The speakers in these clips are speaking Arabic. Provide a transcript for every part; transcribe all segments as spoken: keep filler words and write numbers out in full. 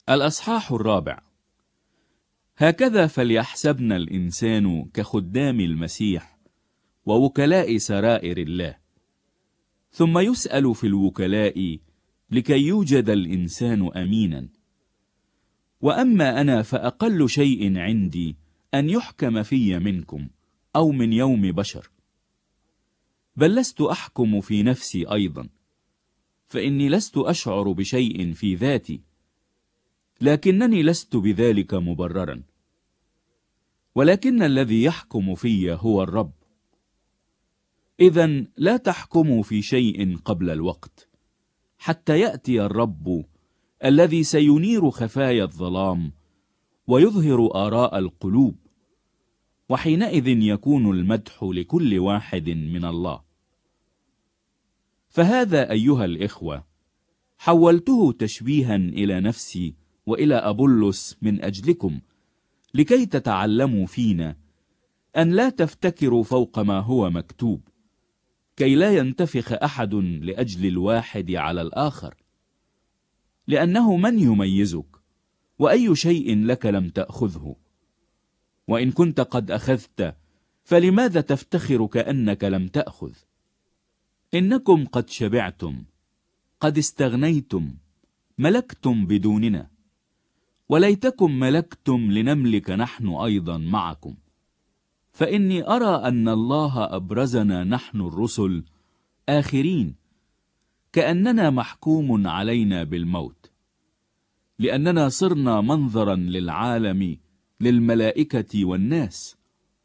الأصحاح الرابع. هكذا فليحسبنا الإنسان كخدام المسيح ووكلاء سرائر الله، ثم يسأل في الوكلاء لكي يوجد الإنسان أمينا. وأما أنا فأقل شيء عندي أن يحكم في منكم أو من يوم بشر، بل لست أحكم في نفسي أيضا، فإني لست أشعر بشيء في ذاتي، لكنني لست بذلك مبررا، ولكن الذي يحكم في هو الرب. إذن لا تحكموا في شيء قبل الوقت، حتى يأتي الرب الذي سينير خفايا الظلام ويظهر آراء القلوب، وحينئذ يكون المدح لكل واحد من الله. فهذا أيها الإخوة حولته تشبيها إلى نفسي وإلى أبولس من أجلكم، لكي تتعلموا فينا أن لا تفتكروا فوق ما هو مكتوب، كي لا ينتفخ أحد لأجل الواحد على الآخر. لأنه من يميزك؟ وأي شيء لك لم تأخذه؟ وإن كنت قد أخذت فلماذا تفتخر كأنك لم تأخذ؟ إنكم قد شبعتم، قد استغنيتم، ملكتم بدوننا، وليتكم ملكتم لنملك نحن أيضا معكم. فإني أرى أن الله أبرزنا نحن الرسل آخرين، كأننا محكوم علينا بالموت، لأننا صرنا منظرا للعالم، للملائكة والناس.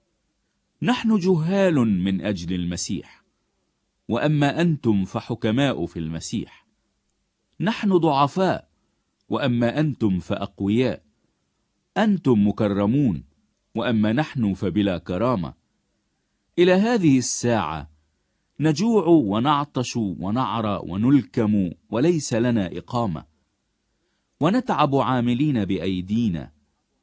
نحن جهال من أجل المسيح، وأما أنتم فحكماء في المسيح. نحن ضعفاء، وأما أنتم فأقوياء. أنتم مكرمون، وأما نحن فبلا كرامة. إلى هذه الساعة نجوع ونعطش ونعرى ونلكم وليس لنا إقامة، ونتعب عاملين بأيدينا،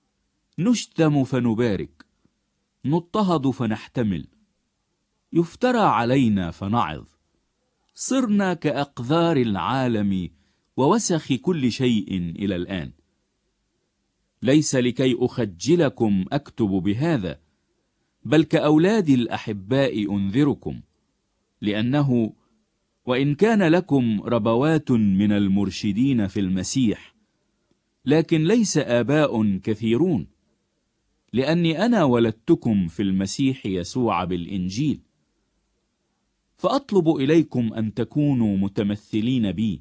نشتم فنبارك، نضطهد فنحتمل، يفترى علينا فنعظ. صرنا كأقذار العالم ووسخ كل شيء إلى الآن. ليس لكي أخجلكم أكتب بهذا، بل كأولاد الأحباء أنذركم، لأنه وإن كان لكم ربوات من المرشدين في المسيح، لكن ليس آباء كثيرون، لأني أنا ولدتكم في المسيح يسوع بالإنجيل. فأطلب إليكم أن تكونوا متمثلين بي.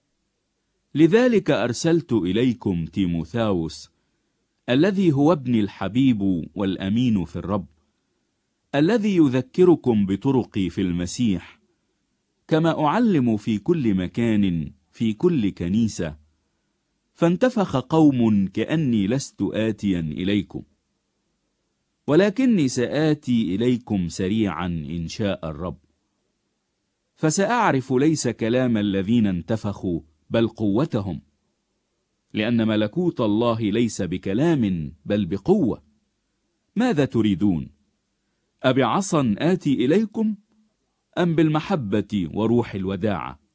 لذلك أرسلت إليكم تيموثاوس، الذي هو ابني الحبيب والأمين في الرب، الذي يذكركم بطرقي في المسيح، كما أعلم في كل مكان في كل كنيسة. فانتفخ قوم كأني لست آتيا إليكم، ولكني سآتي إليكم سريعا إن شاء الرب. فسأعرف ليس كلام الذين انتفخوا بل قوتهم، لأن ملكوت الله ليس بكلام بل بقوة. ماذا تريدون؟ أبعصا آتي إليكم، أم بالمحبة وروح الوداعة؟